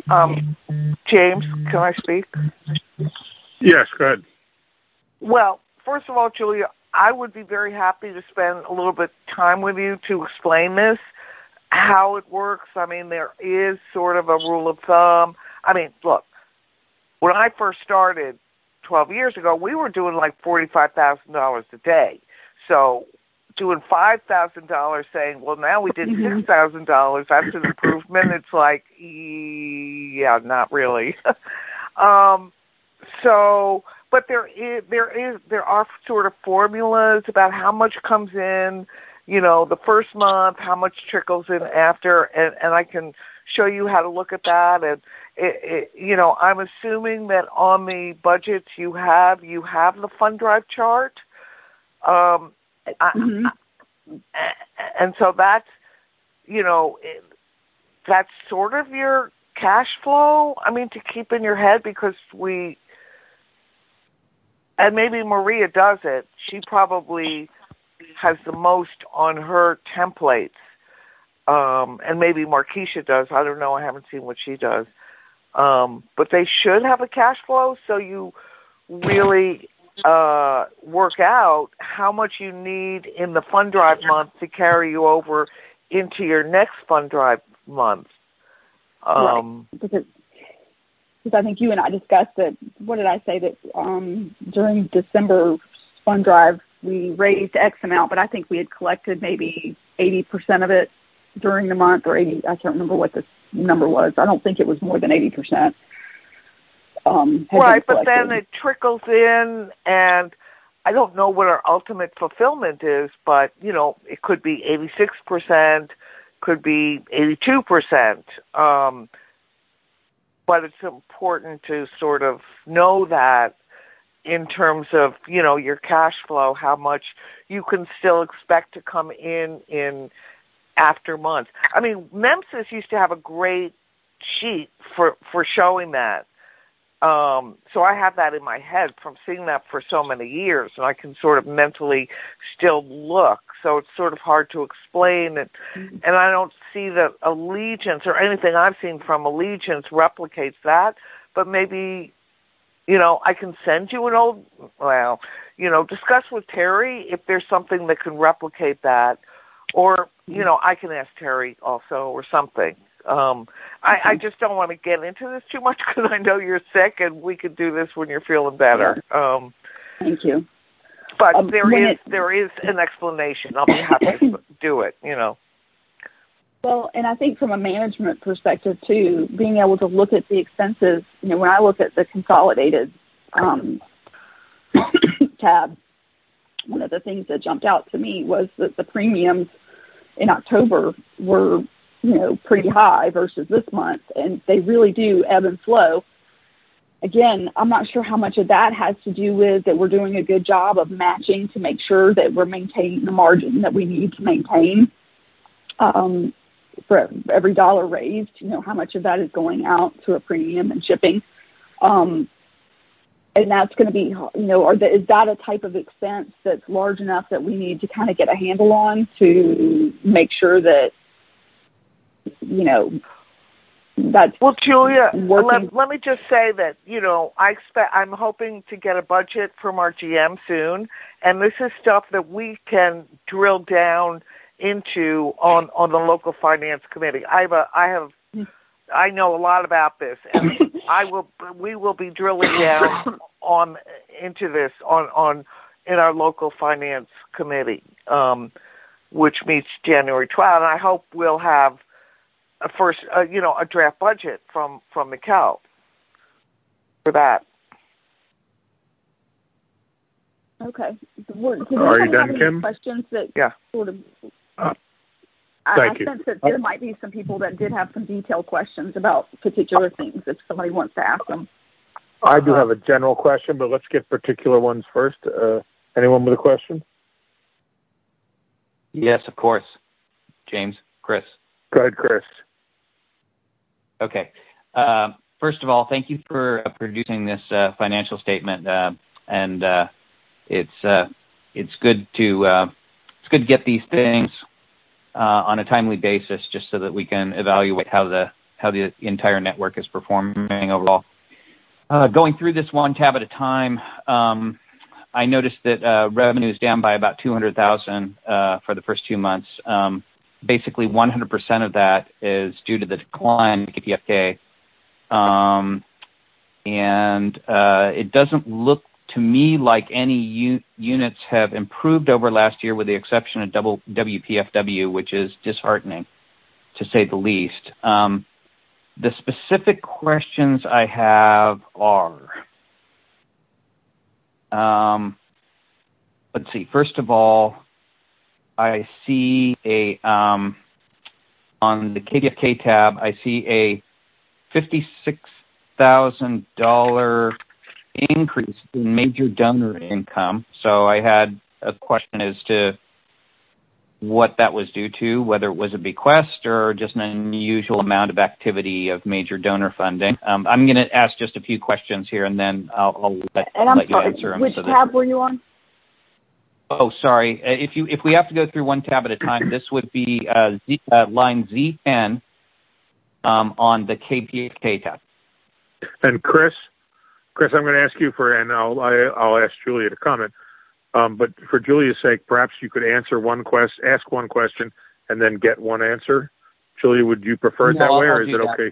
James, can I speak? Yes, go ahead. Well, first of all, Julia, I would be very happy to spend a little bit of time with you to explain this, how it works. I mean, there is sort of a rule of thumb. I mean, look, when I first started 12 years ago, we were doing like $45,000 a day. So doing $5,000 saying, well, now we did $6,000, that's an improvement. It's like, yeah, not really. But there are sort of formulas about how much comes in, the first month, how much trickles in after, and I can show you how to look at that. And I'm assuming that on the budgets you have the fund drive chart. And so that's, that's sort of your cash flow. I mean, to keep in your head, because and maybe Maria does it. She probably has the most on her templates. And maybe Markeisha does. I don't know. I haven't seen what she does. But they should have a cash flow, so you really work out how much you need in the fund drive month to carry you over into your next fund drive month. Right. Because I think you and I discussed that. What did I say that during December fund drive we raised X amount, but I think we had collected maybe 80% of it during the month, or 80. I can't remember what the number was. I don't think it was more than 80%. Right, but then it trickles in, and I don't know what our ultimate fulfillment is, but, it could be 86%, could be 82%. But it's important to sort of know that in terms of, your cash flow, how much you can still expect to come in after months. I mean, MEMSIS used to have a great sheet for showing that. So I have that in my head from seeing that for so many years, and I can sort of mentally still look. So it's sort of hard to explain, and I don't see that Allegiance or anything I've seen from Allegiance replicates that. But maybe, I can send you discuss with Terry if there's something that can replicate that, or I can ask Terry also or something. I just don't want to get into this too much because I know you're sick, and we could do this when you're feeling better. Thank you. But there is an explanation. I'll be happy to do it, Well, and I think from a management perspective, too, being able to look at the expenses, when I look at the consolidated tab, one of the things that jumped out to me was that the premiums in October were pretty high versus this month, and they really do ebb and flow. Again, I'm not sure how much of that has to do with that we're doing a good job of matching to make sure that we're maintaining the margin that we need to maintain for every dollar raised, how much of that is going out to a premium and shipping. And that's going to be, is that a type of expense that's large enough that we need to kind of get a handle on to make sure that, that's well, Julia, let me just say that, I'm hoping to get a budget from our GM soon, and this is stuff that we can drill down into on the local finance committee. I know a lot about this, and we will be drilling down into this in our local finance committee, which meets January 12th, and I hope we'll have a draft budget from Mikkel for that. Okay. Are you done, Kim? Questions that sort of. I sense that there might be some people that did have some detailed questions about particular things if somebody wants to ask them. I do have a general question, but let's get particular ones first. Anyone with a question? Yes, of course. James, Chris. Go ahead, Chris. Okay. First of all, thank you for producing this financial statement, and it's good to get these things on a timely basis, just so that we can evaluate how the entire network is performing overall. Going through this one tab at a time, I noticed that revenue is down by about $200,000 for the first 2 months. Basically, 100% of that is due to the decline in KPFK. And it doesn't look to me like any units have improved over last year, with the exception of WPFW, which is disheartening, to say the least. The specific questions I have are, let's see. First of all, I see on the KPFK tab, I see a $56,000 increase in major donor income. So I had a question as to what that was due to, whether it was a bequest or just an unusual amount of activity of major donor funding. I'm going to ask just a few questions here, and then I'll let you answer them. Which tab were you on? Oh, sorry. If we have to go through one tab at a time, this would be line Z10 on the KPFK tab. And Chris, I'm going to ask you and I'll ask Julia to comment. But for Julia's sake, perhaps you could ask one question, and then get one answer. Julia, would you prefer it that way, or is it okay?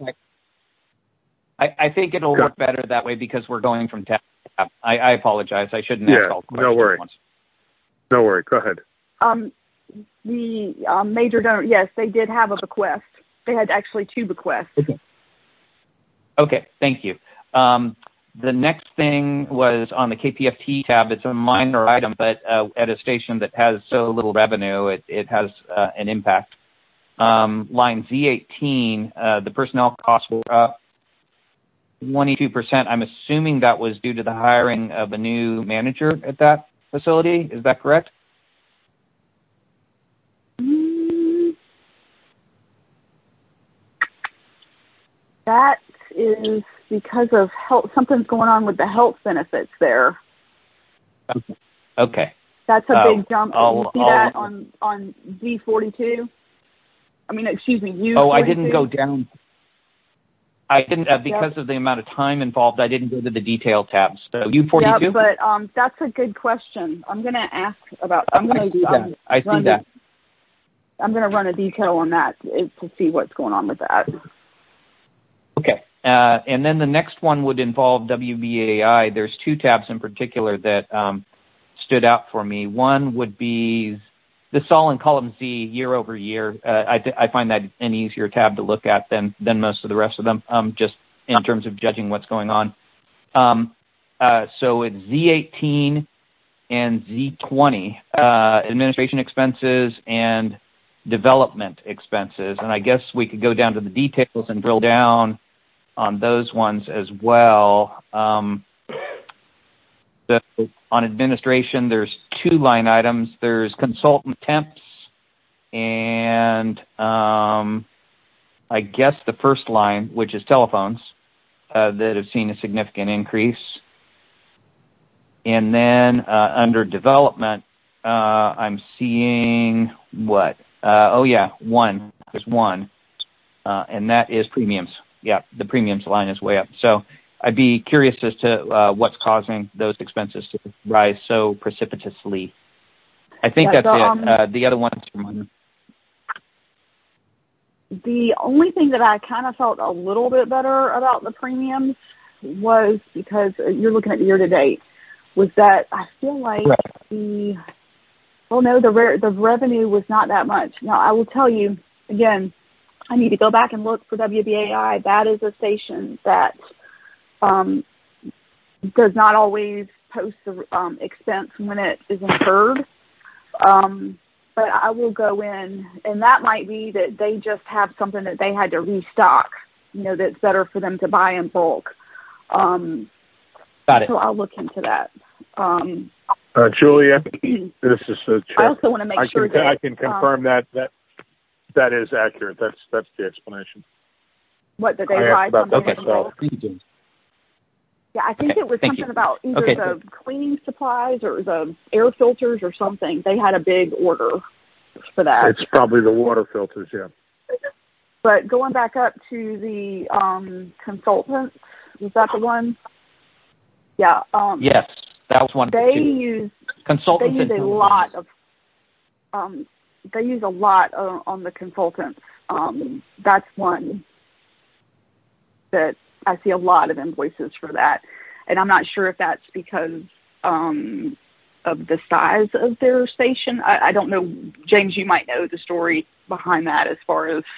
I think it'll work better that way because we're going from tab to tab. I apologize. I shouldn't ask all questions no worry. at once. No worry. Go ahead. The major donor, yes, they did have a bequest. They had actually 2 bequests. Okay. Thank you. The next thing was on the KPFT tab. It's a minor item, but at a station that has so little revenue, it has an impact. Line Z18, the personnel costs were up 22%. I'm assuming that was due to the hiring of a new manager at that facility. Is that correct? That is because of health. Something's going on with the health benefits there. Okay. That's a big jump. You see that on Z42? I mean, excuse me, U42? Oh, I didn't go down. I didn't, because of the amount of time involved, I didn't go to the detail tabs. So U42? Yeah, but that's a good question. I'm going to ask about, I see that. I'm going to run a detail on that to see what's going on with that. Okay. And then the next one would involve WBAI. There's 2 tabs in particular that stood out for me. One would be the Sol in column Z year over year. I find that an easier tab to look at than most of the rest of them, just in terms of judging what's going on. So it's Z18 and Z20, administration expenses and development expenses. And I guess we could go down to the details and drill down on those ones as well. So on administration, there's 2 line items. There's consultant temps and I guess the first line, which is telephones, that have seen a significant increase. And then under development, I'm seeing what? One. There's one. And that is premiums. Yeah, the premiums line is way up. So I'd be curious as to what's causing those expenses to rise so precipitously. I think that's it. The other ones are minor. The only thing that I kind of felt a little bit better about the premiums was because you're looking at year to date, was that I feel like the revenue was not that much. Now, I will tell you, again, I need to go back and look for WBAI. That is a station that does not always post the expense when it is incurred. But I will go in, and that might be that they just have something that they had to restock, that's better for them to buy in bulk. Got it. So I'll look into that. Julia, this is Chuck. I also want to make sure that I can confirm that is accurate. That's the explanation. What, that they rise on the bulk? Yeah, I think it was something about either the cleaning supplies or the air filters or something. They had a big order for that. It's probably the water filters, yeah. But going back up to the consultants, was that the one? Yeah. Yes, that was one. They use consultants. They use a lot of. They use a lot on the consultants. That's one that I see a lot of invoices for that, and I'm not sure if that's because of the size of their station. I don't know, James. You might know the story behind that as far as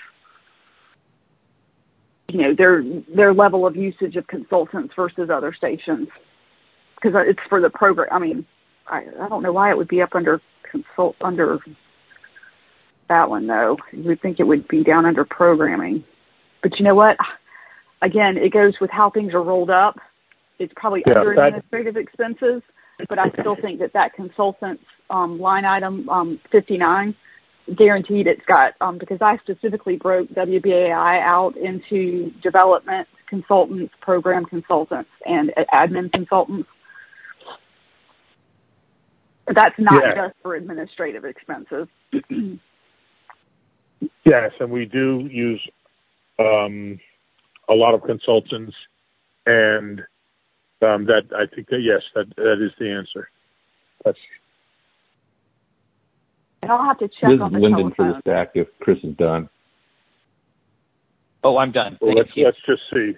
their level of usage of consultants versus other stations, because it's for the program. I mean, I don't know why it would be up under under that one though. You would think it would be down under programming, but you know what? Again, it goes with how things are rolled up. It's probably under administrative expenses, but I still think that consultant's line item 59, guaranteed it's got, because I specifically broke WBAI out into development consultants, program consultants, and admin consultants. That's not just for administrative expenses. Yes, and we do use a lot of consultants, and that I think that yes, that is the answer. That's. And I'll have to check This on is the Lyndon for telephone. the stack if Chris is done. Oh, I'm done. Well, let's just see.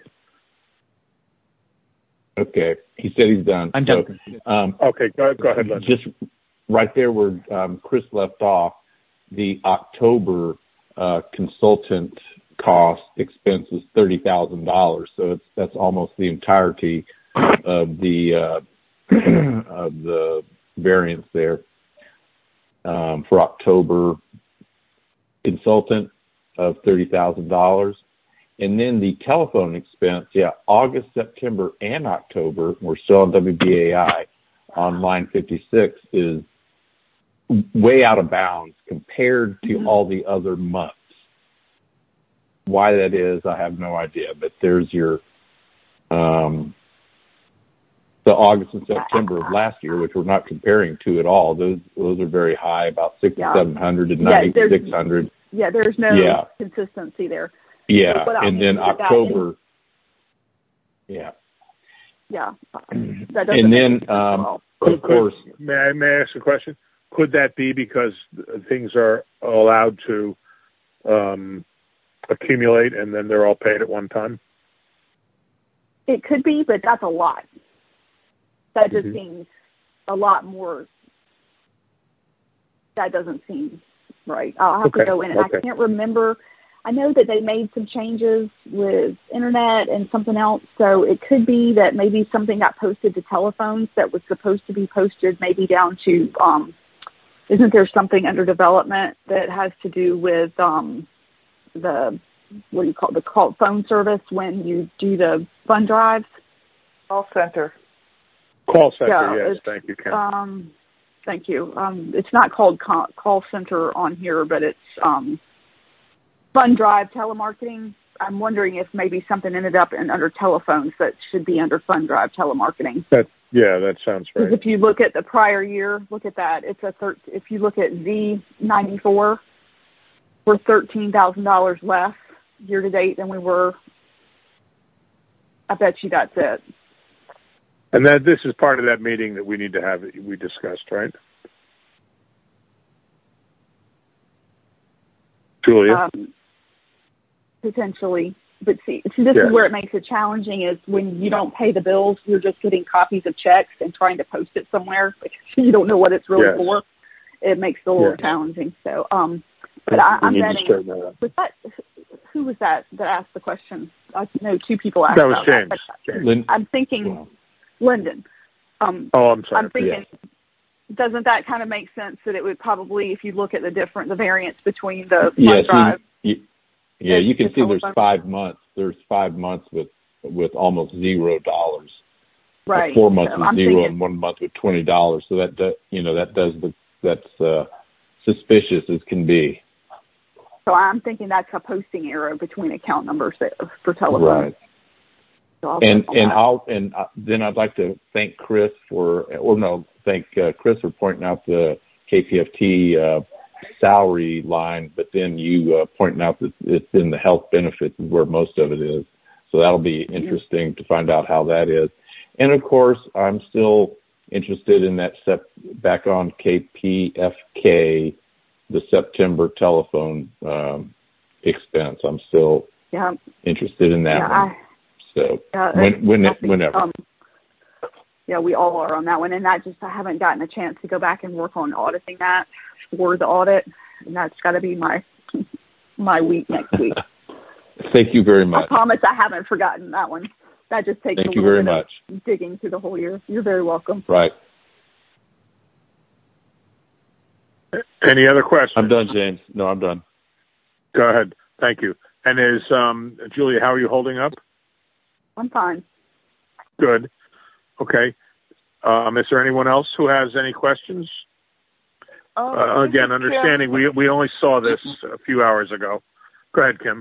Okay, he said he's done. I'm done. Okay, go ahead, Lyndon. Just right there where Chris left off, the October consultant cost expense is $30,000, so that's almost the entirety of the of the variance there for October consultant of $30,000. And then the telephone expense, August, September, and October, we're still on WBAI, on line 56, is way out of bounds compared to all the other months. Why that is, I have no idea. But there's your the August and September of last year, which we're not comparing to at all. Those are very high, about 6,700 and 9,600. Yeah, there's no consistency there. Yeah, and then October. Yeah. And then, of course, may I ask a question? Could that be because things are allowed to accumulate and then they're all paid at one time? It could be, but that's a lot. That just seems a lot more. That doesn't seem right. I'll have to go in. And I can't remember. I know that they made some changes with internet and something else, so it could be that maybe something got posted to telephones that was supposed to be posted maybe down to, isn't there something under development that has to do with the call phone service when you do the fund drives? Call center. Call center, yes. Thank you, Ken. Thank you. It's not called call center on here, but it's fund drive telemarketing. I'm wondering if maybe something ended up under telephones that should be under fund drive telemarketing. That sounds right. Because if you look at the prior year, look at that. It's if you look at Z94, we're $13,000 less year to date than we were. I bet you that's it. And this is part of that meeting that we need to have, we discussed, right? Julia? Potentially. But see, this is where it makes it challenging is when you don't pay the bills, you're just getting copies of checks and trying to post it somewhere. Like, you don't know what it's really for. It makes it a little challenging. So, but I'm betting. Was that, who was that asked the question? I know two people asked that was James. James. I'm thinking Lyndon. I'm sorry. I'm thinking, doesn't that kind of make sense that it would probably, if you look at the variance between the fund drive. You can see there's 5 months. There's 5 months with almost $0. Right. 4 months with $0 and 1 month with $20. So that's suspicious as can be. So I'm thinking that's a posting error between account numbers for telephone. Right. So then I'd like to thank Chris for pointing out the KPFT salary line, but then you pointing out that it's in the health benefits is where most of it is. So that'll be interesting to find out how that is. And of course, I'm still interested in that back on KPFK, the September telephone expense. I'm still interested in that one. Whenever. Yeah, we all are on that one, and I haven't gotten a chance to go back and work on auditing that for the audit, and that's got to be my week next week. Thank you very much. I promise I haven't forgotten that one. That just takes Thank you very much. Of digging through the whole year. You're very welcome. Right. Any other questions? I'm done, James. No, I'm done. Go ahead. Thank you. And is Julia, how are you holding up? I'm fine. Good. Okay. Is there anyone else who has any questions? Again, understanding we only saw this a few hours ago. Go ahead, Kim.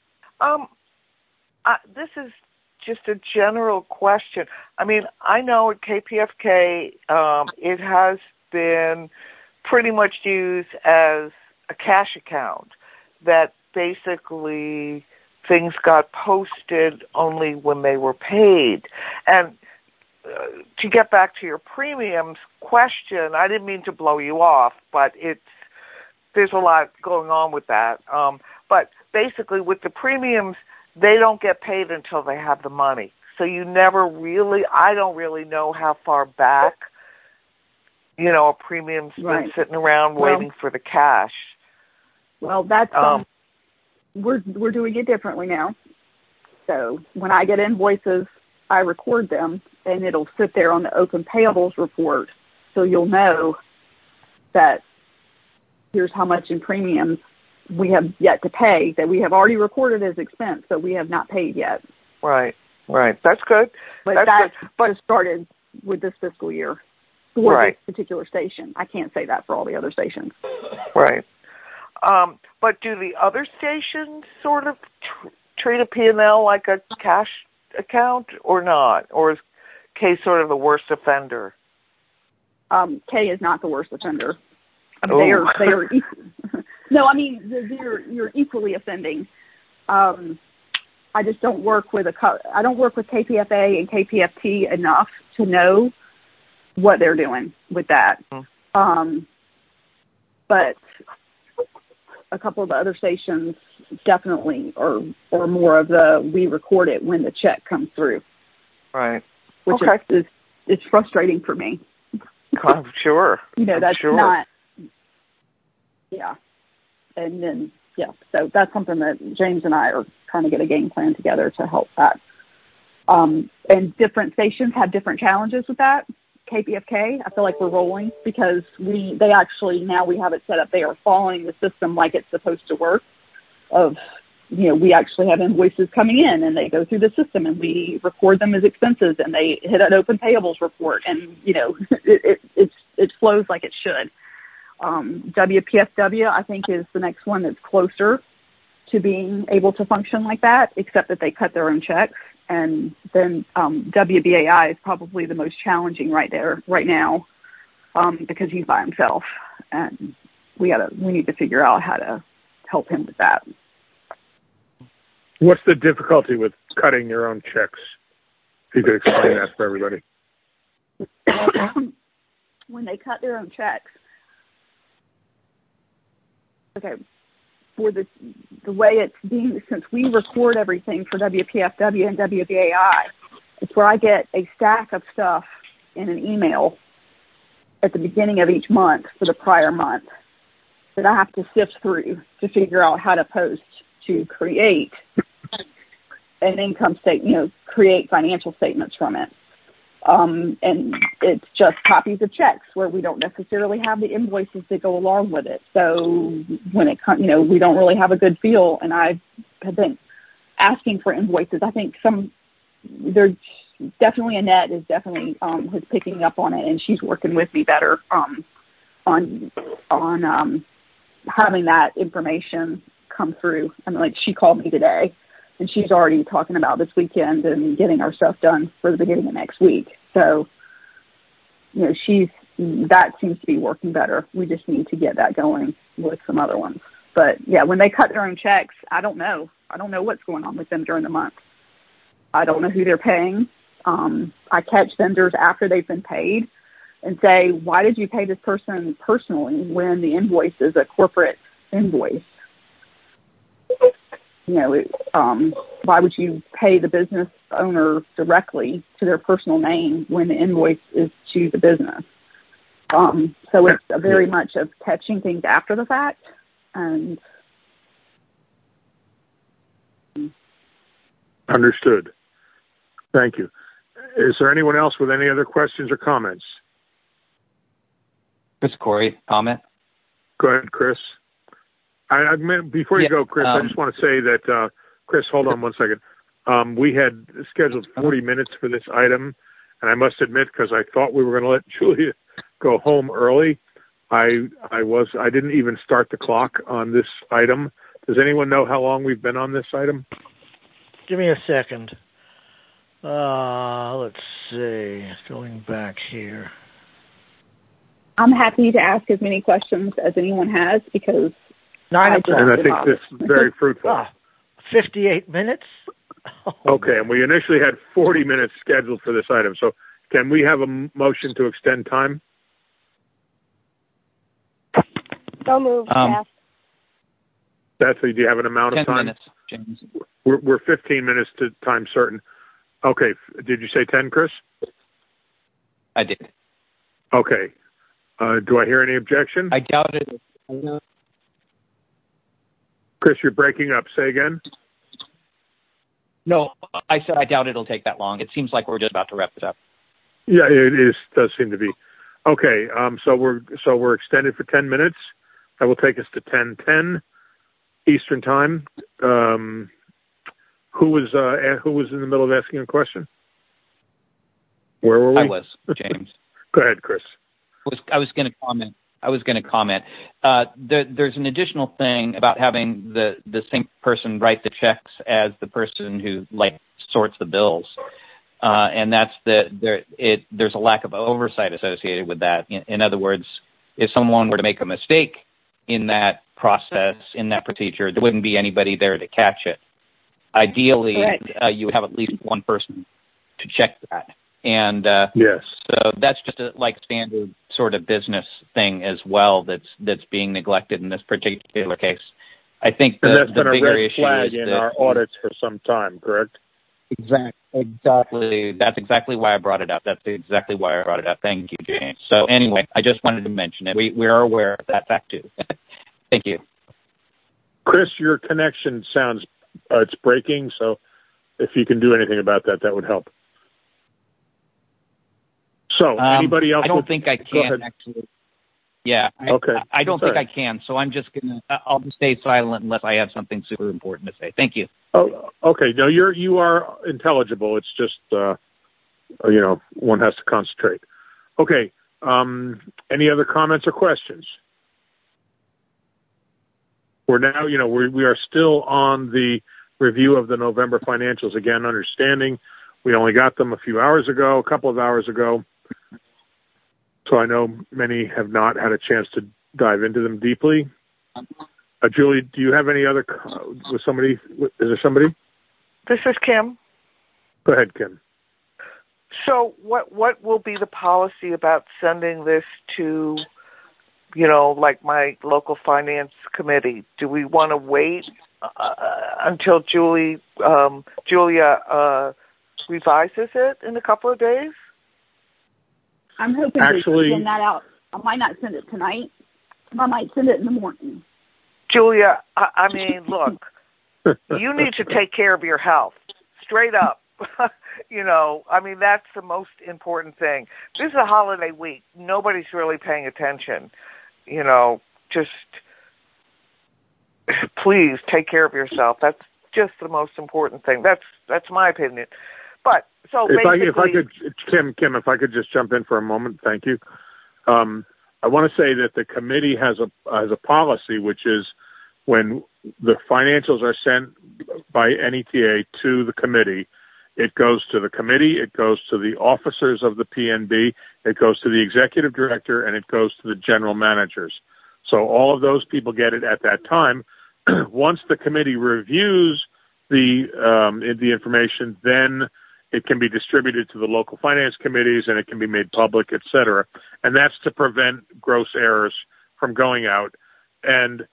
This is just a general question. I mean, I know at KPFK, it has been pretty much used as a cash account that basically things got posted only when they were paid. And to get back to your premiums question, I didn't mean to blow you off, but there's a lot going on with that. But basically with the premiums, they don't get paid until they have the money. So I don't really know how far back, a premium's been sitting around waiting for the cash. Well, that's, we're doing it differently now. So when I get invoices, I record them, and it'll sit there on the open payables report. So you'll know that here's how much in premiums we have yet to pay that we have already recorded as expense, but we have not paid yet. Right. That's good. But that just started with this fiscal year for this particular station. I can't say that for all the other stations. Right. But do the other stations sort of treat a P&L like a cash account or not? Or is K sort of the worst offender? K is not the worst offender. They are no, I mean, you're equally offending. I just don't work with KPFA and KPFT enough to know what they're doing with that. But a couple of the other stations definitely or more of we record it when the check comes through. Right. Which is frustrating for me. I'm sure. That's not. Yeah. And then, so that's something that James and I are trying to get a game plan together to help that. And different stations have different challenges with that. KPFK, I feel like we're rolling because we have it set up. They are following the system like it's supposed to work. We actually have invoices coming in and they go through the system and we record them as expenses and they hit an open payables report and, it flows like it should. WPFW, I think, is the next one that's closer to being able to function like that, except that they cut their own checks. And then WBAI is probably the most challenging right now because he's by himself, and we need to figure out how to help him with that. What's the difficulty with cutting your own checks? If you could explain that for everybody. When they cut their own checks, for the way it's being, since we record everything for WPFW and WBAI, it's where I get a stack of stuff in an email at the beginning of each month for the prior month that I have to sift through to figure out how to post to create an income statement, create financial statements from it. And it's just copies of checks where we don't necessarily have the invoices that go along with it. So when it comes, we don't really have a good feel. And I have been asking for invoices. I think there's definitely Annette is definitely is picking up on it, and she's working with me better on having that information come through. I mean, she called me today. And she's already talking about this weekend and getting our stuff done for the beginning of next week. So, she's that seems to be working better. We just need to get that going with some other ones. But yeah, when they cut their own checks, I don't know what's going on with them during the month. I don't know who they're paying. I catch vendors after they've been paid and say, why did you pay this person personally when the invoice is a corporate invoice? Why would you pay the business owner directly to their personal name when the invoice is to the business? So it's very much of catching things after the fact. And understood. Thank you. Is there anyone else with any other questions or comments? Chris Corey, comment? Go ahead, Chris. Before you go, Chris, I just want to say that, Chris, hold on 1 second. We had scheduled 40 minutes for this item, and I must admit, because I thought we were going to let Julia go home early, I didn't even start the clock on this item. Does anyone know how long we've been on this item? Give me a second. Let's see. Going back here. I'm happy to ask as many questions as anyone has because 9 o'clock. And I think this is very fruitful. 58 minutes? Okay, and we initially had 40 minutes scheduled for this item. So can we have a motion to extend time? So moved, Betsy, do you have an amount of 10 time? minutes, James. We're 15 minutes to time certain. Okay, did you say 10, Chris? I did. Okay. Do I hear any objection? I doubt it. Chris, you're breaking up. Say again. No, I said I doubt it'll take that long. It seems like we're just about to wrap this up. Yeah, does seem to be. Okay, so we're extended for 10 minutes. That will take us to 10:10 Eastern Time. Who was in the middle of asking a question? Where were we? I was, James. Go ahead, Chris. I was going to comment. There's an additional thing about having the same person write the checks as the person who sorts the bills, and that's there's a lack of oversight associated with that. In other words, if someone were to make a mistake in that process, in that procedure, there wouldn't be anybody there to catch it. Ideally, you would have at least one person to check that. And yes, so that's just a standard sort of business thing as well that's being neglected in this particular case. I think and that's been bigger a red issue flag is in our audits for some time, correct? Exactly. That's exactly why I brought it up. Thank you, James. So anyway, I just wanted to mention it. We are aware of that fact too. Thank you. Chris, your connection sounds it's breaking. So if you can do anything about that, that would help. So, anybody else? I don't think I can, actually. Yeah. Okay. I don't think I can, so I'm just I'll just stay silent unless I have something super important to say. Thank you. Oh, okay. No, you are intelligible. It's just, one has to concentrate. Okay. Any other comments or questions? We're now, we are still on the review of the November financials. Again, understanding we only got them a couple of hours ago. So I know many have not had a chance to dive into them deeply. Julie, do you have any other with somebody? Is there somebody? This is Kim. Go ahead, Kim. So what will be the policy about sending this to, my local finance committee? Do we want to wait until Julia revises it in a couple of days? I'm hoping to send that out. I might not send it tonight. I might send it in the morning. Julia, I mean, look, you need to take care of your health. Straight up. That's the most important thing. This is a holiday week. Nobody's really paying attention. Just please take care of yourself. That's just the most important thing. That's my opinion. But so if I could, Kim, if I could just jump in for a moment, thank you. I want to say that the committee has a policy, which is when the financials are sent by NETA to the committee, It goes to the committee, it goes to the officers of the PNB, it goes to the executive director, and it goes to the general managers. So all of those people get it at that time. Once the committee reviews the information, then it can be distributed to the local finance committees and it can be made public, et cetera. And that's to prevent gross errors from going out. And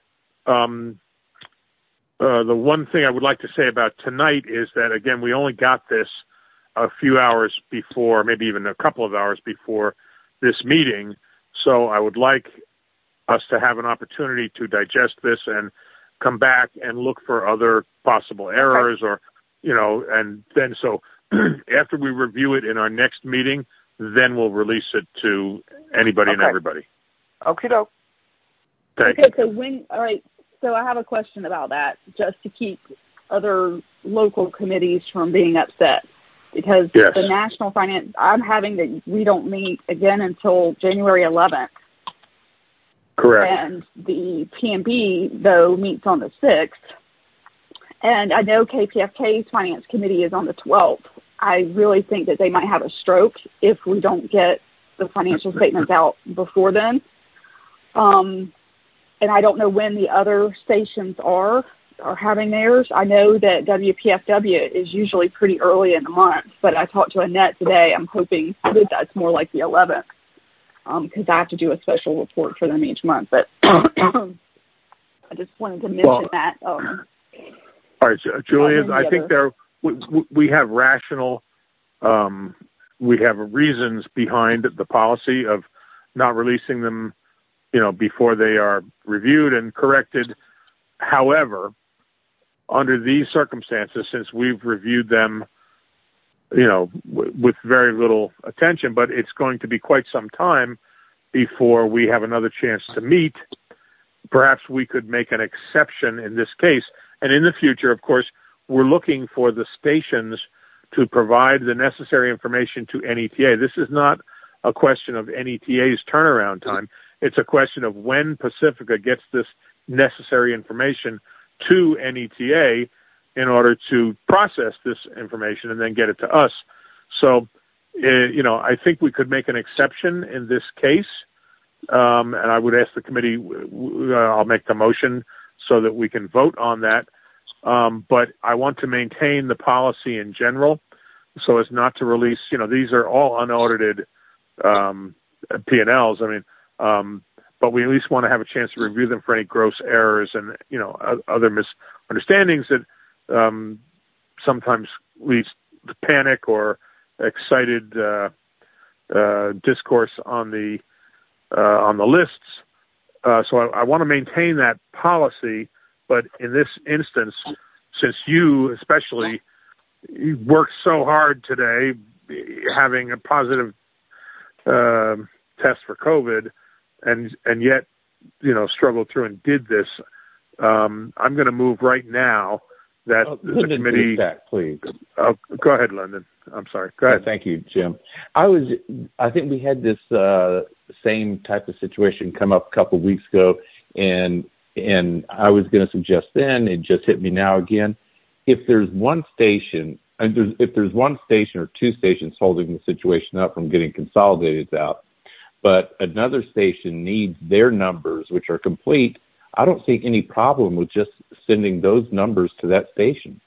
the one thing I would like to say about tonight is that, again, we only got this a few hours before, maybe even a couple of hours before this meeting. So I would like us to have an opportunity to digest this and come back and look for other possible errors or, and then so after we review it in our next meeting, then we'll release it to anybody and everybody. Okie doke. Okay, all right, so I have a question about that, just to keep other local committees from being upset. Because the National Finance, I'm having that we don't meet again until January 11th. Correct. And the PNB, though, meets on the 6th. And I know KPFK's Finance Committee is on the 12th. I really think that they might have a stroke if we don't get the financial statements out before then. And I don't know when the other stations are having theirs. I know that WPFW is usually pretty early in the month, but I talked to Annette today. I'm hoping that that's more like the 11th because I have to do a special report for them each month. But I just wanted to mention that. All right, Julia, I think we have rational, we have reasons behind the policy of not releasing them, before they are reviewed and corrected. However, under these circumstances, since we've reviewed them, with very little attention, but it's going to be quite some time before we have another chance to meet, perhaps we could make an exception in this case. And in the future, of course, we're looking for the stations to provide the necessary information to NETA. This is not a question of NETA's turnaround time. It's a question of when Pacifica gets this necessary information to NETA in order to process this information and then get it to us. So, I think we could make an exception in this case. And I would ask the committee, I'll make the motion so that we can vote on that. But I want to maintain the policy in general so as not to release, these are all unaudited P&Ls. But we at least want to have a chance to review them for any gross errors and, other misunderstandings that sometimes leads to panic or excited discourse on the lists. So I want to maintain that policy. But in this instance, since you especially worked so hard today, having a positive test for COVID, and yet, struggled through and did this, I'm going to move right now that the committee. Please. Go ahead, Lyndon. I'm sorry. Go ahead. Thank you, Jim. I think we had this same type of situation come up a couple of weeks ago, and I was going to suggest then, it just hit me now again, if there's one station, if there's one station or two stations holding the situation up from getting consolidated out, but another station needs their numbers, which are complete, I don't see any problem with just sending those numbers to that station.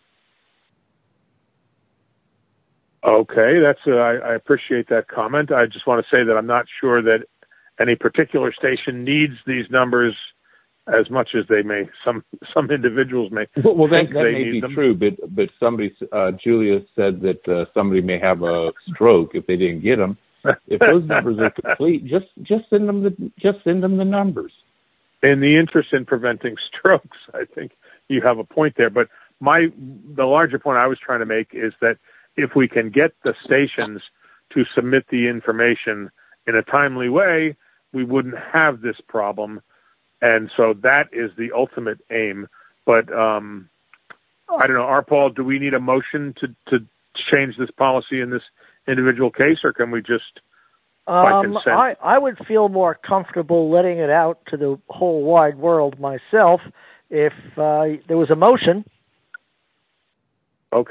Okay, I appreciate that comment. I just want to say that I'm not sure that any particular station needs these numbers as much as they may. Some individuals may. Well, that think they may need be them. true, but somebody, Julia said that somebody may have a stroke if they didn't get them. If those numbers are complete, just send them the numbers. In the interest in preventing strokes, I think you have a point there. But the larger point I was trying to make is that if we can get the stations to submit the information in a timely way, we wouldn't have this problem. And so that is the ultimate aim. But I don't know, Arpaul, do we need a motion to change this policy in this individual case, or can we just by consent? I would feel more comfortable letting it out to the whole wide world myself if there was a motion. Okay.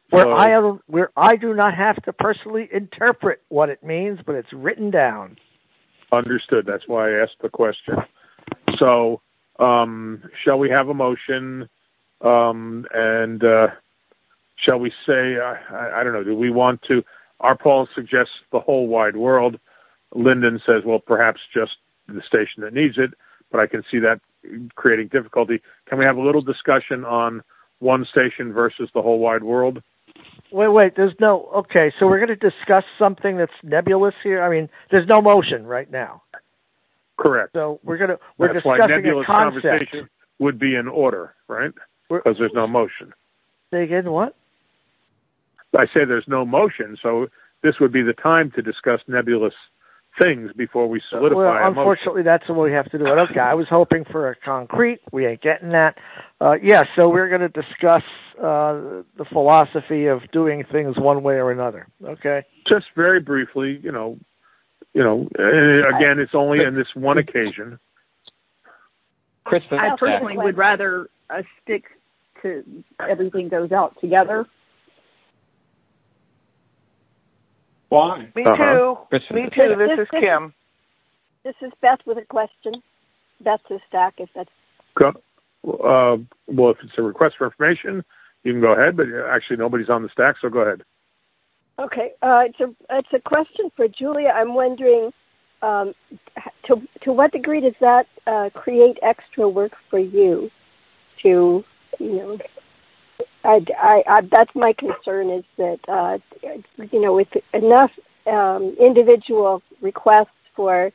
where I do not have to personally interpret what it means, but it's written down. Understood. That's why I asked the question. So, shall we have a motion? And shall we say, I don't know, do we want to, our Paul suggests the whole wide world. Lyndon says, well, perhaps just the station that needs it, but I can see that creating difficulty. Can we have a little discussion on one station versus the whole wide world? Wait, okay, so we're going to discuss something that's nebulous here? I mean, there's no motion right now. Correct. So we're That's discussing why nebulous a concept. Conversation would be in order, right? Because there's no motion. Say again, what? I say there's no motion, so this would be the time to discuss nebulous things before we solidify a motion. Unfortunately, that's the way we have to do it. Okay, I was hoping for a concrete. We ain't getting that. So we're going to discuss the philosophy of doing things one way or another. Okay. Just very briefly, again, it's only in this one occasion. Chris, I personally would rather stick to everything goes out together. Why? Me too. This is Kim. This is Beth with a question. Beth to Stack, if that's... Well, if it's a request for information, you can go ahead, but actually nobody's on the stack, so go ahead. Okay. It's a question for Julia. I'm wondering, to what degree does that create extra work for you? That's my concern, is that with enough individual requests for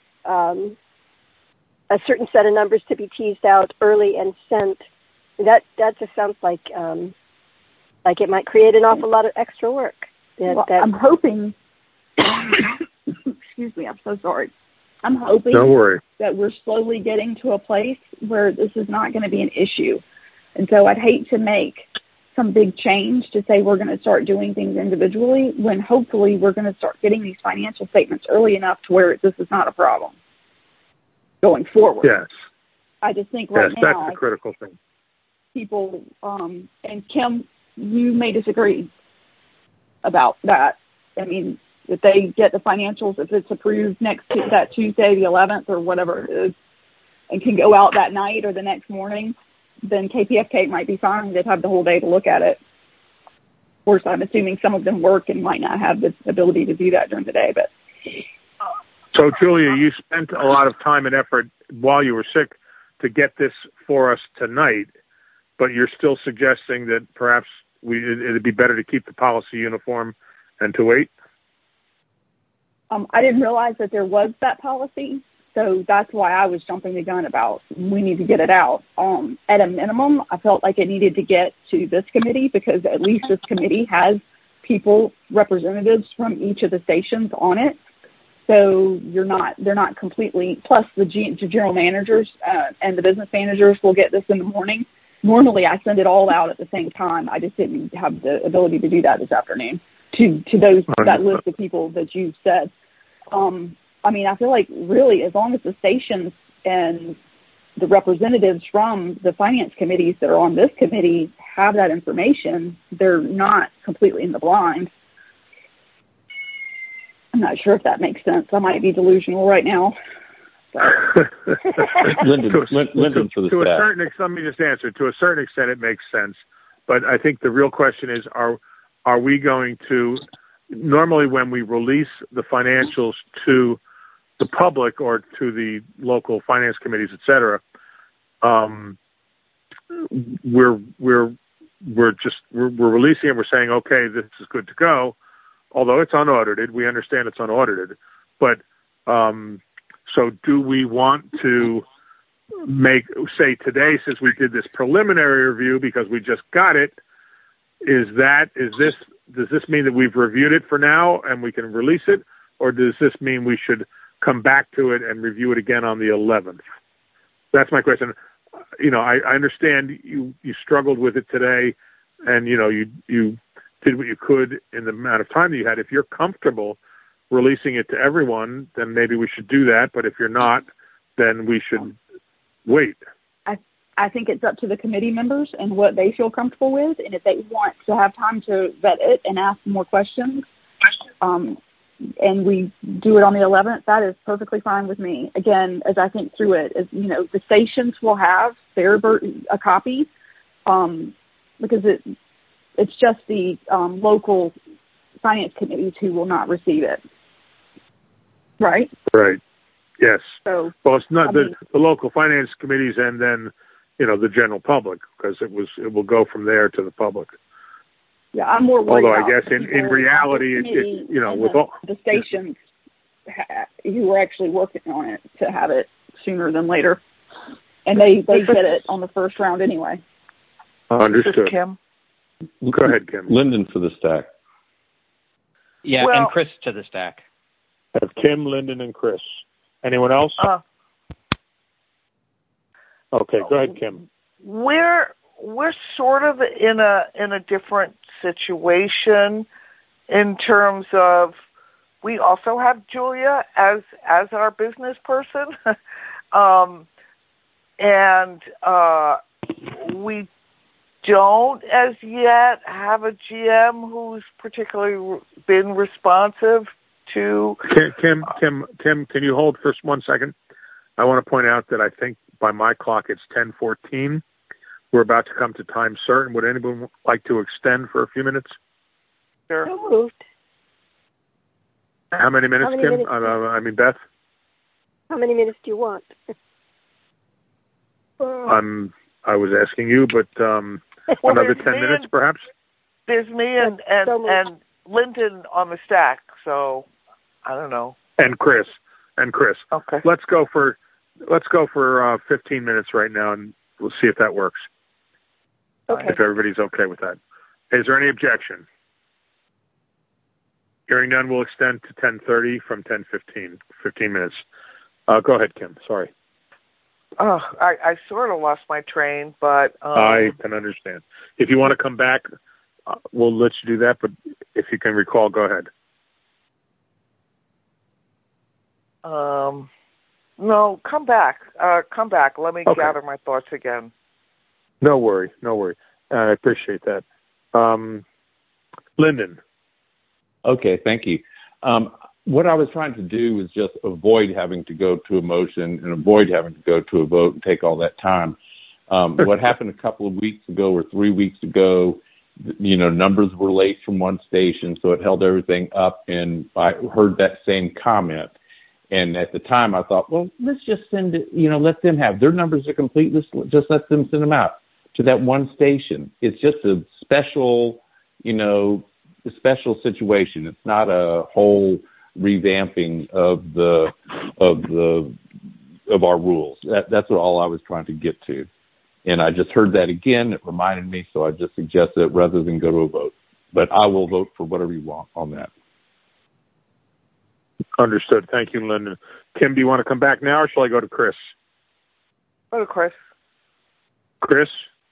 a certain set of numbers to be teased out early and sent, that just sounds like it might create an awful lot of extra work. I'm hoping. Excuse me, I'm so sorry. I'm hoping Don't worry. that we're slowly getting to a place where this is not going to be an issue. And so I'd hate to make some big change to say we're going to start doing things individually when hopefully we're going to start getting these financial statements early enough to where this is not a problem going forward. Yes. I just think now that's the critical thing. People, and Kim, you may disagree about that. I mean, if they get the financials, if it's approved that Tuesday, the 11th or whatever it is, and can go out that night or the next morning, then KPFK might be fine. They'd have the whole day to look at it. Of course, I'm assuming some of them work and might not have the ability to do that during the day. But so, Julia, you spent a lot of time and effort while you were sick to get this for us tonight, but you're still suggesting that perhaps it'd be better to keep the policy uniform and to wait? I didn't realize that there was that policy. So that's why I was jumping the gun about we need to get it out. At a minimum, I felt like it needed to get to this committee because at least this committee has representatives from each of the stations on it. So they're not completely, plus the general managers and the business managers will get this in the morning. Normally I send it all out at the same time. I just didn't have the ability to do that this afternoon to that list of people that you said. I feel like really as long as the stations and the representatives from the finance committees that are on this committee have that information, they're not completely in the blind. I'm not sure if that makes sense. I might be delusional right now. Lyndon for the to a staff. certain extent, let me just answer. To a certain extent, it makes sense. But I think the real question is, are we going to, normally when we release the financials to the public or to the local finance committees, et cetera, we're releasing it. We're saying, okay, this is good to go. Although it's unaudited, we understand it's unaudited. But so do we want to say today, since we did this preliminary review because we just got it, does this mean that we've reviewed it for now and we can release it? Or does this mean we should come back to it and review it again on the 11th? That's my question. I understand you struggled with it today and, you did what you could in the amount of time that you had. If you're comfortable releasing it to everyone, then maybe we should do that. But if you're not, then we should wait. I think it's up to the committee members and what they feel comfortable with, and if they want to have time to vet it and ask more questions, and we do it on the 11th, that is perfectly fine with me. Again, as I think through it, the stations will have a copy, because it's just the local finance committees who will not receive it. Right? Right. Yes. So, well, it's not the local finance committees and then, the general public, because it will go from there to the public. Yeah, I'm more worried Although about I guess in reality, with all the stations who are actually working on it to have it sooner than later, and they get it on the first round anyway. Understood. Kim? Go ahead, Kim. Lyndon for the stack. Yeah, and Chris to the stack. Have Kim, Lyndon, and Chris. Anyone else? Okay, go ahead, Kim. We're sort of in a different situation in terms of we also have Julia as our business person, and we don't as yet have a GM who's particularly been responsive to. Kim, can you hold for 1 second? I want to point out that I think by my clock it's 10:14. We're about to come to time certain. Would anyone like to extend for a few minutes? Sure. So moved. How many minutes, Kim? Beth? How many minutes do you want? I was asking you, but another 10 minutes, perhaps? There's me and Lyndon on the stack, so I don't know. And Chris. Okay. Let's go for 15 minutes right now, and we'll see if that works. Okay. If everybody's okay with that. Is there any objection? Hearing none, we'll extend to 10:30 from 10:15. 15 minutes. Go ahead, Kim. Sorry. I sort of lost my train, but I can understand. If you want to come back, we'll let you do that. But if you can recall, go ahead. No, come back. Let me gather my thoughts again. No worry. I appreciate that. Lyndon. Okay, thank you. What I was trying to do was just avoid having to go to a motion and avoid having to go to a vote and take all that time. What happened a couple of weeks ago or 3 weeks ago, numbers were late from one station, so it held everything up, and I heard that same comment. And at the time, I thought, well, let's just send it, let them have their numbers are complete. Let's just let them send them out to that one station. It's just a special, situation. It's not a whole revamping of our rules. That's all I was trying to get to. And I just heard that again. It reminded me, so I just suggested it rather than go to a vote. But I will vote for whatever you want on that. Understood. Thank you, Lyndon. Kim, do you want to come back now, or shall I go to Chris? Go to Chris. Chris?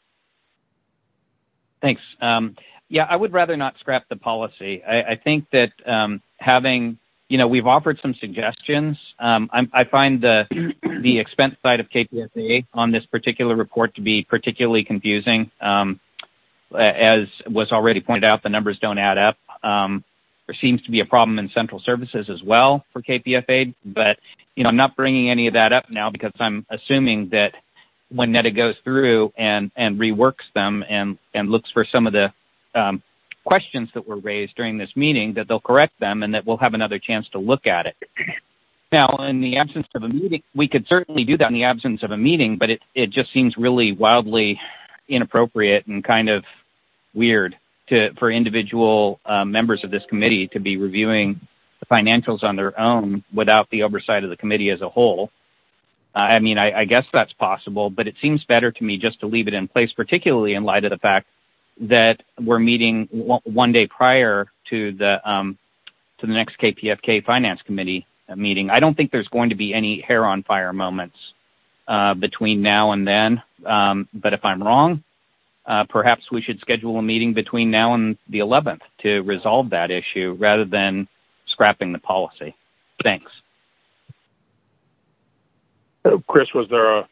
Thanks. I would rather not scrap the policy. I think that having, we've offered some suggestions. I find the expense side of KPFA on this particular report to be particularly confusing. As was already pointed out, the numbers don't add up. There seems to be a problem in central services as well for KPFA, but, I'm not bringing any of that up now because I'm assuming that when NETA goes through and reworks them and looks for some of the questions that were raised during this meeting, that they'll correct them and that we'll have another chance to look at it. Now, in the absence of a meeting, we could certainly do that in the absence of a meeting, but it just seems really wildly inappropriate and kind of weird for individual members of this committee to be reviewing the financials on their own without the oversight of the committee as a whole. I guess that's possible, but it seems better to me just to leave it in place, particularly in light of the fact that we're meeting one day prior to the next KPFK Finance Committee meeting. I don't think there's going to be any hair on fire moments between now and then, but if I'm wrong, perhaps we should schedule a meeting between now and the 11th to resolve that issue rather than scrapping the policy. Thanks. Chris, was there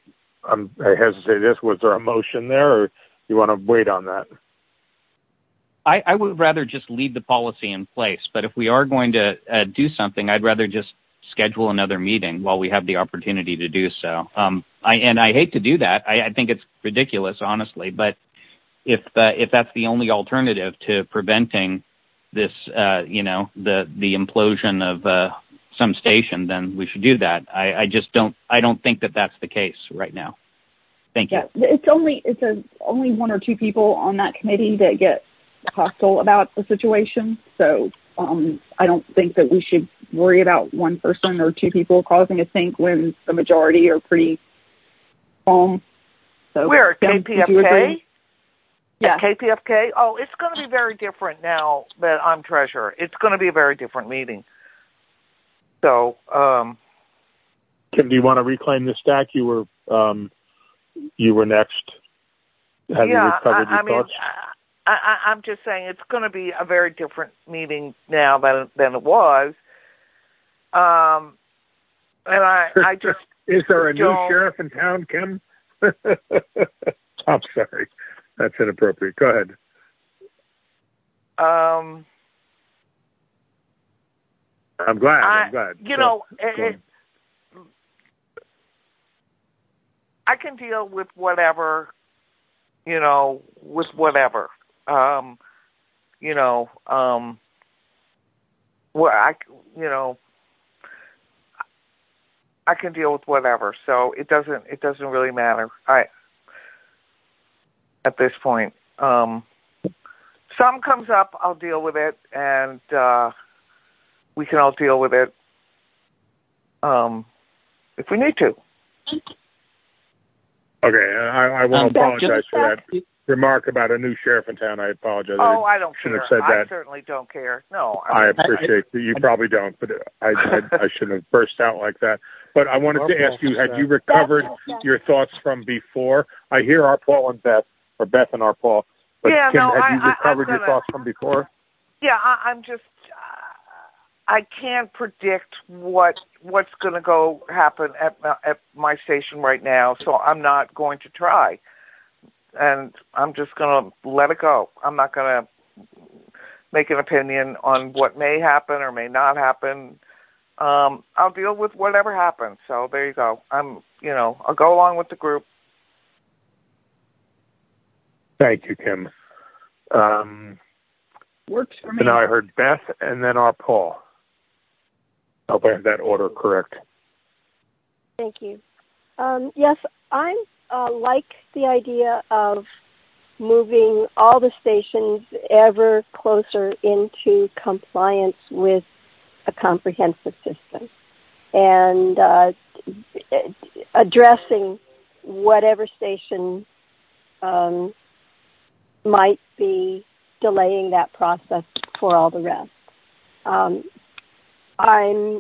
I hesitate this. Was there a motion there, or you want to wait on that? I would rather just leave the policy in place. But if we are going to do something, I'd rather just schedule another meeting while we have the opportunity to do so. I hate to do that. I think it's ridiculous, honestly. But if that's the only alternative to preventing this, the implosion of some station, then we should do that. I don't think that that's the case right now. Thank you. Yeah, it's only one or two people on that committee that get hostile about the situation. So I don't think that we should worry about one person or two people causing a stink when the majority are pretty calm. So, we're at KPFK? Yeah. At KPFK? Oh, it's going to be very different now that I'm treasurer. It's going to be a very different meeting. So, Kim, do you want to reclaim the stack? You were next. Have you recovered your thoughts? I'm just saying it's going to be a very different meeting now than it was. And I just is there a new sheriff in town, Kim? I'm sorry, that's inappropriate. Go ahead. I'm glad. You know, I can deal with whatever. I can deal with whatever. So it doesn't really matter. At this point, something comes up, I'll deal with it, and we can all deal with it if we need to. Okay, I want to apologize for that remark about a new sheriff in town. I apologize. I don't shouldn't care. have said that. I certainly don't care. No, I appreciate that. You probably don't, but I shouldn't have burst out like that. But I wanted to ask you: had you recovered your thoughts from before? I hear our Paul and Beth, or Beth and our Paul. But yeah, Kim, no, had you recovered your thoughts from before? Yeah, I'm just. I can't predict what's going to happen at my station right now, so I'm not going to try. And I'm just going to let it go. I'm not going to make an opinion on what may happen or may not happen. I'll deal with whatever happens. So there you go. I'll go along with the group. Thank you, Kim. Works for me. So now I heard Beth and then our Paul. I hope I have that order correct. Thank you. Yes, I'm like the idea of moving all the stations ever closer into compliance with a comprehensive system and addressing whatever station might be delaying that process for all the rest. I'm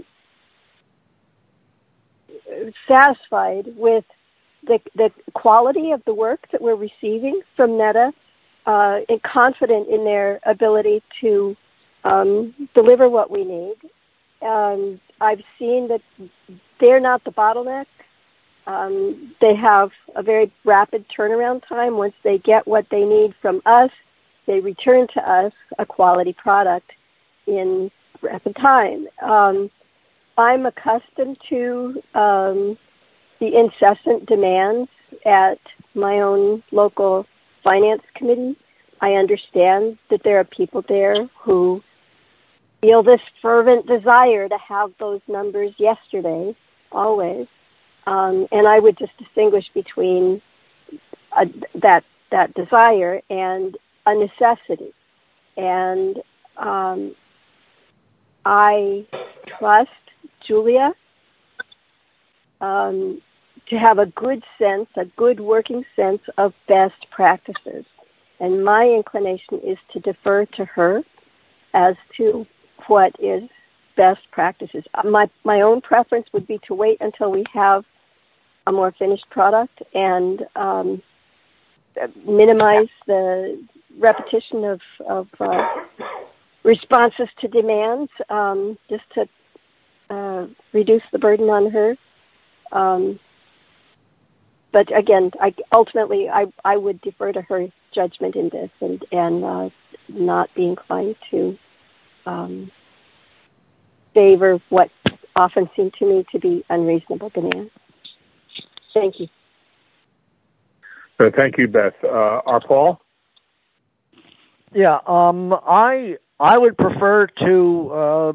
satisfied with the quality of the work that we're receiving from NETA, and confident in their ability to deliver what we need. I've seen that they're not the bottleneck. They have a very rapid turnaround time. Once they get what they need from us, they return to us a quality product in rapid time. I'm accustomed to the incessant demands at my own local finance committee. I understand that there are people there who feel this fervent desire to have those numbers yesterday, always. And I would just distinguish between that desire and a necessity. And I trust Julia to have a good working sense of best practices. And my inclination is to defer to her as to what is best practices. My own preference would be to wait until we have a more finished product and minimize the repetition of responses to demands, just to reduce the burden on her. but again, ultimately, I would defer to her judgment in this, and not be inclined to favor what often seem to me to be unreasonable demands. Thank you. Thank you, Beth. Paul? Yeah, I would prefer to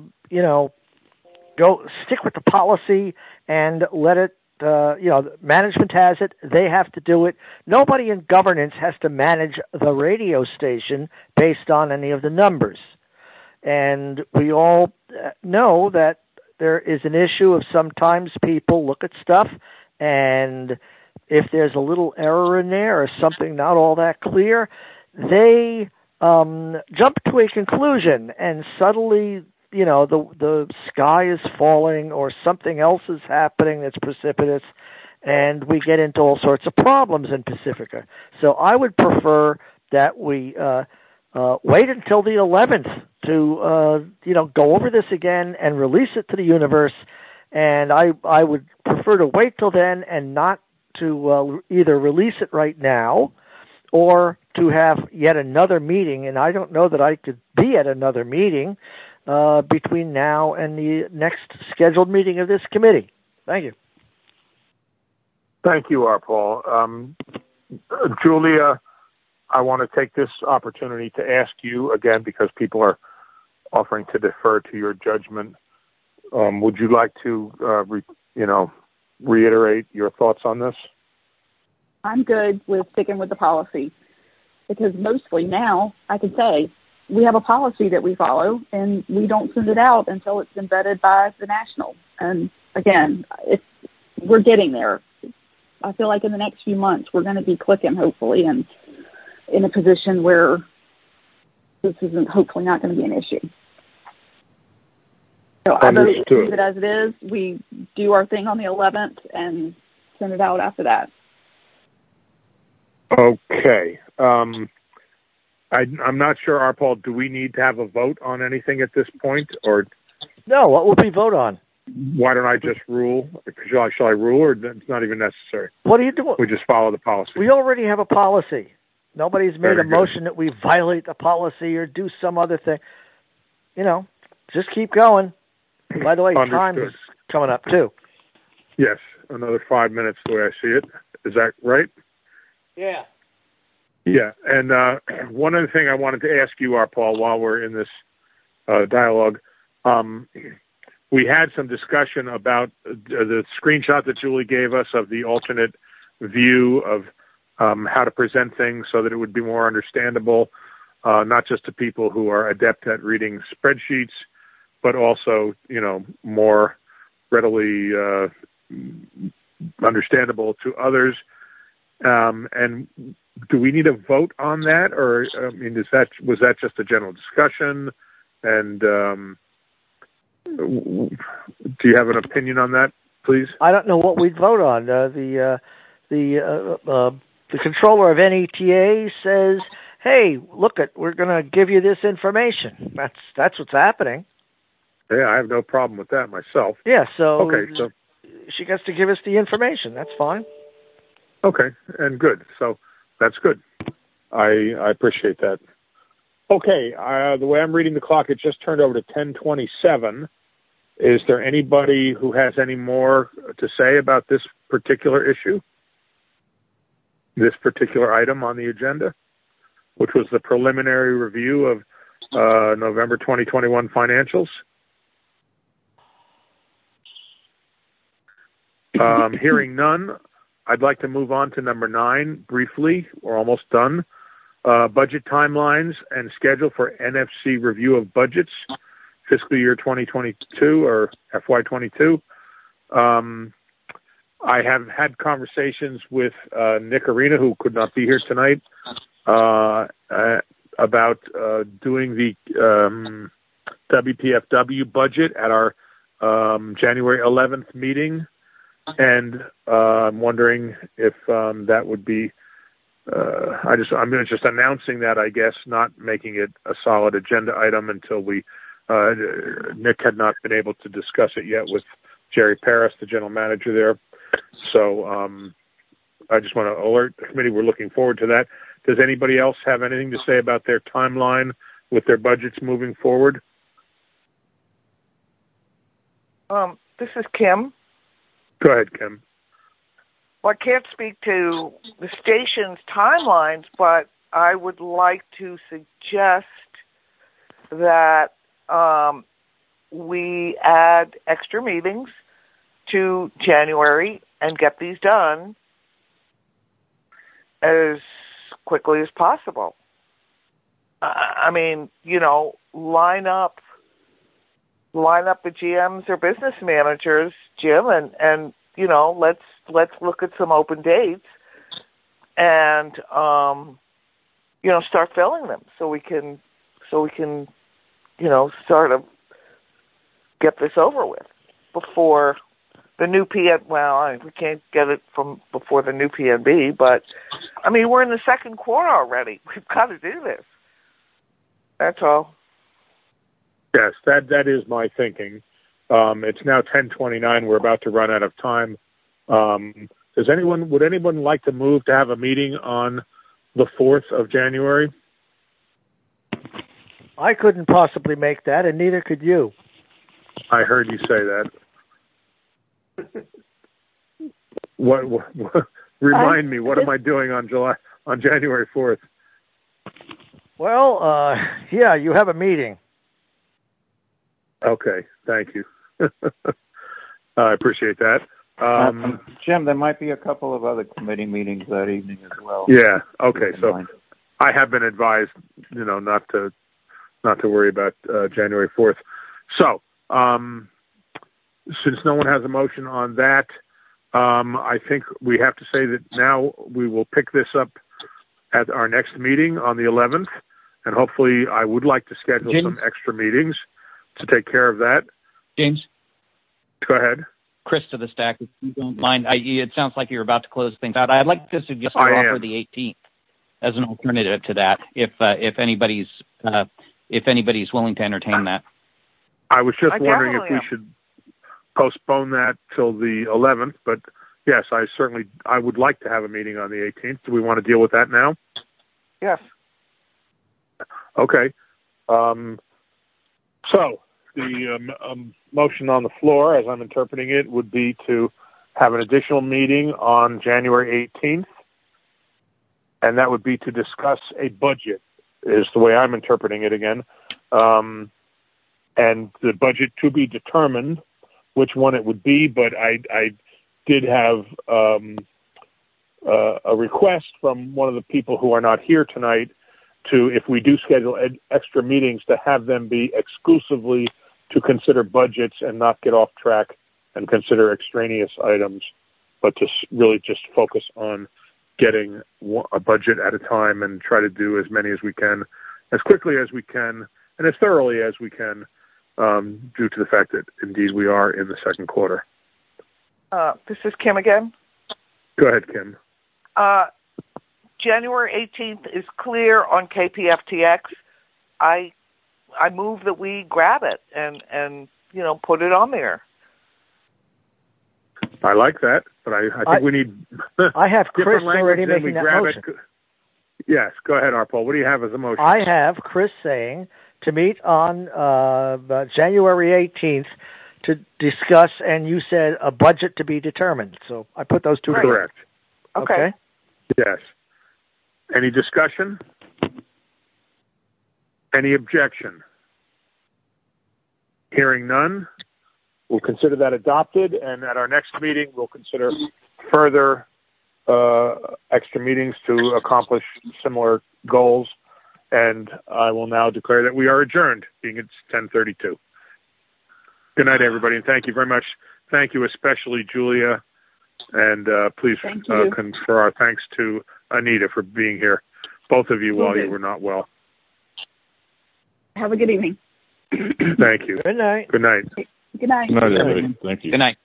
go stick with the policy and let it. Management has it. They have to do it. Nobody in governance has to manage the radio station based on any of the numbers. And we all know that there is an issue of sometimes people look at stuff, and if there's a little error in there or something not all that clear, they jump to a conclusion, and suddenly, the sky is falling or something else is happening that's precipitous, and we get into all sorts of problems in Pacifica. So I would prefer that we wait until the 11th to, go over this again and release it to the universe. And I would prefer to wait till then and not to either release it right now or to have yet another meeting. And I don't know that I could be at another meeting between now and the next scheduled meeting of this committee. Thank you. Thank you, Paul. Julia, I want to take this opportunity to ask you again, because people are offering to defer to your judgment. Would you like to, reiterate your thoughts on this? I'm good with sticking with the policy, because mostly now I can say we have a policy that we follow, and we don't send it out until it's embedded by the national. And again, we're getting there. I feel like in the next few months we're going to be clicking, hopefully, and in a position where this isn't hopefully not going to be an issue. So I vote to leave it as it is. We do our thing on the 11th and send it out after that. Okay. I'm not sure, Paul, do we need to have a vote on anything at this point? Or no, what will we vote on? Why don't I just rule? Shall I rule, or it's not even necessary? What are you doing? We just follow the policy. We already have a policy. Nobody's made a motion that we violate the policy or do some other thing. Just keep going. By the way, time is coming up, too. Yes, another 5 minutes the way I see it. Is that right? Yeah. Yeah, and one other thing I wanted to ask you, Paul, while we're in this dialogue, we had some discussion about the screenshot that Julie gave us of the alternate view of how to present things so that it would be more understandable, not just to people who are adept at reading spreadsheets, but also, more readily understandable to others. And do we need a vote on that, or was that just a general discussion? And do you have an opinion on that, please? I don't know what we'd vote on. The controller of NETA says, "Hey, look we're going to give you this information." That's what's happening. Yeah, I have no problem with that myself. Yeah, so so she gets to give us the information. That's fine. Okay, and good. So that's good. I appreciate that. Okay, the way I'm reading the clock, it just turned over to 10:27. Is there anybody who has any more to say about this particular issue? This particular item on the agenda, which was the preliminary review of November 2021 financials? Hearing none, I'd like to move on to number 9 briefly. We're almost done. Budget timelines and schedule for NFC review of budgets, fiscal year 2022 or FY22. I have had conversations with Nick Arena, who could not be here tonight, about doing the WPFW budget at our January 11th meeting. And I'm wondering if that would be. I'm just announcing that, I guess, not making it a solid agenda item until Nick had not been able to discuss it yet with Jerry Paris, the general manager there. So I just want to alert the committee we're looking forward to that. Does anybody else have anything to say about their timeline with their budgets moving forward? This is Kim. Go ahead, Kim. Well, I can't speak to the station's timelines, but I would like to suggest that we add extra meetings to January and get these done as quickly as possible. I mean, line up the GMs or business managers, Jim, and let's look at some open dates and start filling them so we can sort of get this over with before the new PN. Well, we can't get it from before the new PNB, but I mean, we're in the second quarter already. We've got to do this. That's all. Yes, that is my thinking. It's now 10:29. We're about to run out of time. Would anyone like to move to have a meeting on the 4th of January? I couldn't possibly make that, and neither could you. I heard you say that. What remind me, what am I doing on January 4th? Well, yeah, you have a meeting. Okay, thank you. I appreciate that. Jim, there might be a couple of other committee meetings that evening as well. Yeah. Okay. So I have been advised, not to worry about January 4th. So since no one has a motion on that, I think we have to say that now we will pick this up at our next meeting on the 11th, and hopefully I would like to schedule some extra meetings to take care of that. James? Go ahead. Chris to the stack, if you don't mind. It sounds like you're about to close things out. I'd like to suggest we offer the 18th as an alternative to that, if anybody's willing to entertain that. I was just wondering if we should postpone that till the 11th, but yes, I would like to have a meeting on the 18th. Do we want to deal with that now? Yes. Okay. So the motion on the floor, as I'm interpreting it, would be to have an additional meeting on January 18th, and that would be to discuss a budget, is the way I'm interpreting it again, and the budget to be determined, which one it would be, but I did have a request from one of the people who are not here tonight to, if we do schedule extra meetings, to have them be exclusively to consider budgets and not get off track and consider extraneous items, but to really just focus on getting a budget at a time and try to do as many as we can, as quickly as we can, and as thoroughly as we can, due to the fact that, indeed, we are in the second quarter. This is Kim again. Go ahead, Kim. January 18th is clear on KPFTX. I move that we grab it and put it on there. I like that, but I think we need I have Chris already making that motion. Yes, go ahead, Arpol. What do you have as a motion? I have Chris saying to meet on January 18th to discuss, and you said a budget to be determined. So I put those two together. Correct. Okay. Yes. Any discussion? Any objection? Hearing none, we'll consider that adopted, and at our next meeting, we'll consider further extra meetings to accomplish similar goals, and I will now declare that we are adjourned, being it's 10:32. Good night, everybody, and thank you very much. Thank you, especially Julia, and please confer our thanks to Anita for being here, both of you, while you were not well. Have a good evening. Thank you. Good night. Good night. Good night. Good night, everybody. Thank you. Good night.